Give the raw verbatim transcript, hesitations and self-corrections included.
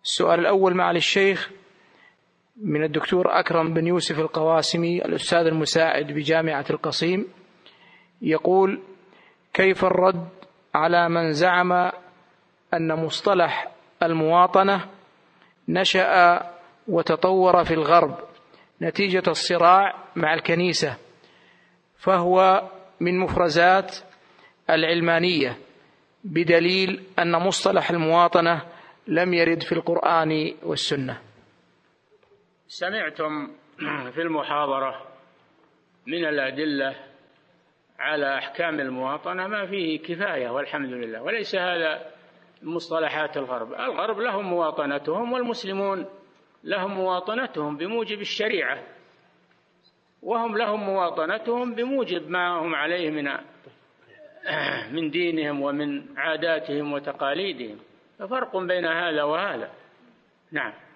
السؤال الأول معالي الشيخ من الدكتور أكرم بن يوسف القواسمي الأستاذ المساعد بجامعة القصيم، يقول: كيف الرد على من زعم أن مصطلح المواطنة نشأ وتطور في الغرب نتيجة الصراع مع الكنيسة، فهو من مفرزات العلمانية، بدليل أن مصطلح المواطنة لم يرد في القرآن والسنة؟ سمعتم في المحاضرة من الأدلة على أحكام المواطنة ما فيه كفاية والحمد لله، وليس هذا مصطلحات الغرب. الغرب لهم مواطنتهم والمسلمون لهم مواطنتهم بموجب الشريعة، وهم لهم مواطنتهم بموجب ما هم عليه من من دينهم ومن عاداتهم وتقاليدهم، ففرق بين هذا وهذا. نعم.